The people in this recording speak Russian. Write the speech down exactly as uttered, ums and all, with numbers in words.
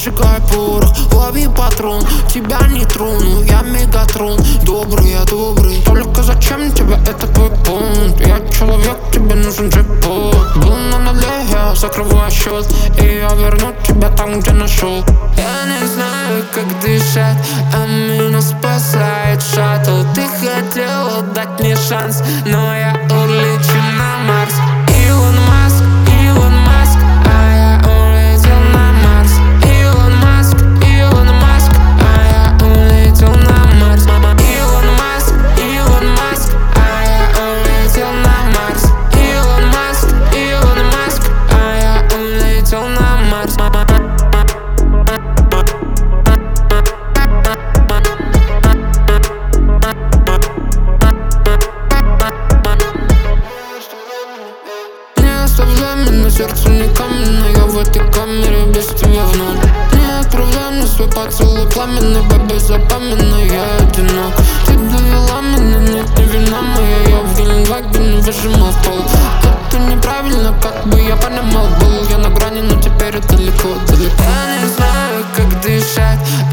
поджигай порох, лови патрон. Тебя не трону, я Мегатрон. Добрый, я добрый, только зачем тебе это твой пункт? Я человек, тебе нужен джекпот. Был на нуле, я закрываю счет, и я верну тебя там, где нашел. Я не знаю, как дышать, а меня спасает шаттл. Ты хотела дать мне шанс, но я улечу на Марс. Илон Маск, Илон Маск, а я улетел на Марс. Илон Маск, Илон Маск, а я улетел на Марс. Илон Маск, Илон Маск, а я улетел на Марс. Илон Маск, Илон Маск, а я улетел на Марс. Оставляй меня, сердце не каменное, я в этой камере без тебя вновь. Не отправляй мне свой поцелуй пламенный, бэби, запоминай, я одинок. Ты довела меня, нет, не вина моя, я в Геленваге выжимал в пол. Это неправильно, как бы я понимал, был я на грани, но теперь далеко, далеко. Я не знаю, как дышать,